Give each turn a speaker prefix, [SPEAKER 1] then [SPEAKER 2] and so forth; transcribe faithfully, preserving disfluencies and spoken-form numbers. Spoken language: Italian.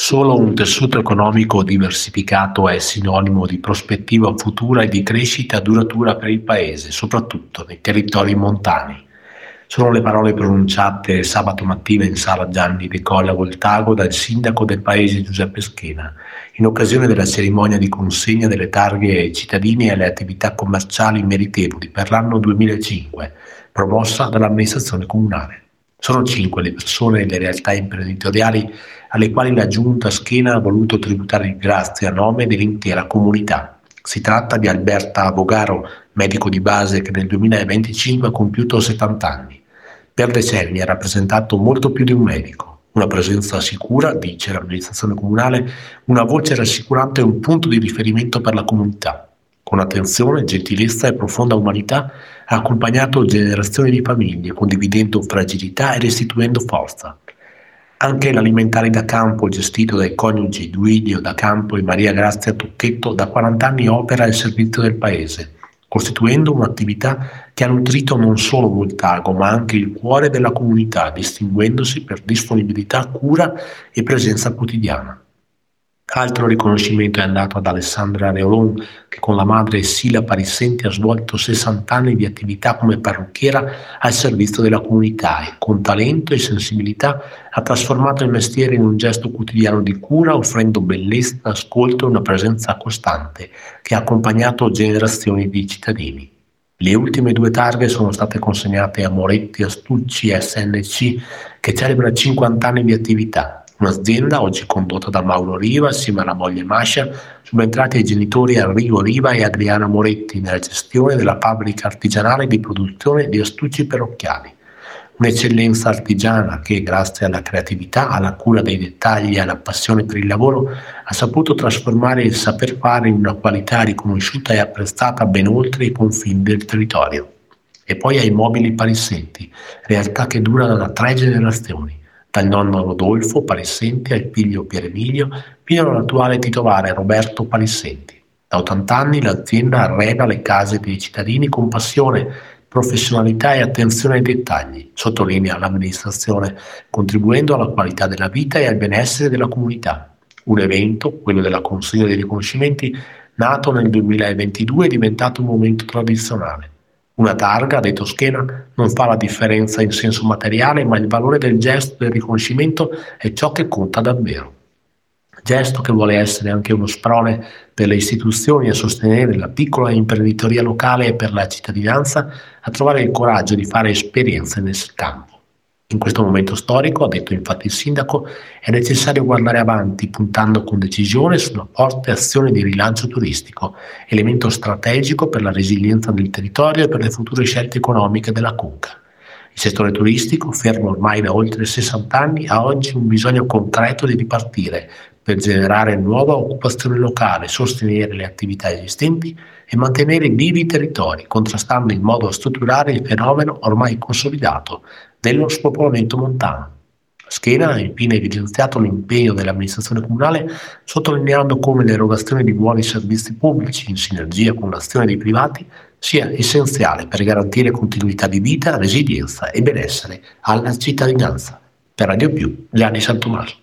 [SPEAKER 1] Solo un tessuto economico diversificato è sinonimo di prospettiva futura e di crescita duratura per il Paese, soprattutto nei territori montani. Sono le parole pronunciate sabato mattina in sala Gianni De Colle a Voltago dal sindaco del paese Giuseppe Schena, in occasione della cerimonia di consegna delle targhe ai cittadini e alle attività commerciali meritevoli per l'anno duemilacinque, promossa dall'amministrazione comunale. Sono cinque le persone e le realtà imprenditoriali alle quali la giunta Schena ha voluto tributare il grazie a nome dell'intera comunità. Si tratta di Alberta Bogaro, medico di base che nel duemilaventicinque ha compiuto settanta anni. Per decenni ha rappresentato molto più di un medico. Una presenza sicura, dice l'amministrazione comunale, una voce rassicurante e un punto di riferimento per la comunità. Con attenzione, gentilezza e profonda umanità ha accompagnato generazioni di famiglie, condividendo fragilità e restituendo forza. Anche l'alimentare da campo, gestito dai coniugi Duilio da Campo e Maria Grazia Tocchetto, da quaranta anni opera al servizio del paese, costituendo un'attività che ha nutrito non solo Voltago, ma anche il cuore della comunità, distinguendosi per disponibilità, cura e presenza quotidiana. Altro riconoscimento è andato ad Alessandra Reolon, che con la madre Sila Parissenti ha svolto sessanta anni di attività come parrucchiera al servizio della comunità e con talento e sensibilità ha trasformato il mestiere in un gesto quotidiano di cura, offrendo bellezza, ascolto e una presenza costante che ha accompagnato generazioni di cittadini. Le ultime due targhe sono state consegnate a Moretti Astucci S N C, che celebra cinquanta anni di attività. Un'azienda oggi condotta da Mauro Riva assieme alla moglie Mascia, subentrati ai genitori Enrico Riva e Adriana Moretti nella gestione della fabbrica artigianale di produzione di astucci perocchiali. Un'eccellenza artigiana che, grazie alla creatività, alla cura dei dettagli e alla passione per il lavoro, ha saputo trasformare il saper fare in una qualità riconosciuta e apprezzata ben oltre i confini del territorio. E poi ai Mobili Parissenti, realtà che dura da tre generazioni, dal nonno Rodolfo Parissenti al figlio Pier Emilio fino all'attuale titolare Roberto Parissenti. Da ottanta anni l'azienda arreda le case dei cittadini con passione, professionalità e attenzione ai dettagli, sottolinea l'amministrazione, contribuendo alla qualità della vita e al benessere della comunità. Un evento, quello della consegna dei riconoscimenti, nato nel duemilaventidue, è diventato un momento tradizionale. Una targa, ha detto Schena, non fa la differenza in senso materiale, ma il valore del gesto del riconoscimento è ciò che conta davvero. Gesto che vuole essere anche uno sprone per le istituzioni a sostenere la piccola imprenditoria locale e per la cittadinanza a trovare il coraggio di fare esperienze nel campo. In questo momento storico, ha detto infatti il sindaco, è necessario guardare avanti puntando con decisione sulla forte azione di rilancio turistico, elemento strategico per la resilienza del territorio e per le future scelte economiche della Conca. Il settore turistico, fermo ormai da oltre sessanta anni, ha oggi un bisogno concreto di ripartire per generare nuova occupazione locale, sostenere le attività esistenti e mantenere vivi i territori, contrastando in modo strutturale il fenomeno ormai consolidato dello spopolamento montano. Schena ha infine evidenziato l'impegno dell'amministrazione comunale, sottolineando come l'erogazione di buoni servizi pubblici, in sinergia con l'azione dei privati, sia essenziale per garantire continuità di vita, resilienza e benessere alla cittadinanza. Per Radio Più, Gianni Santomaso.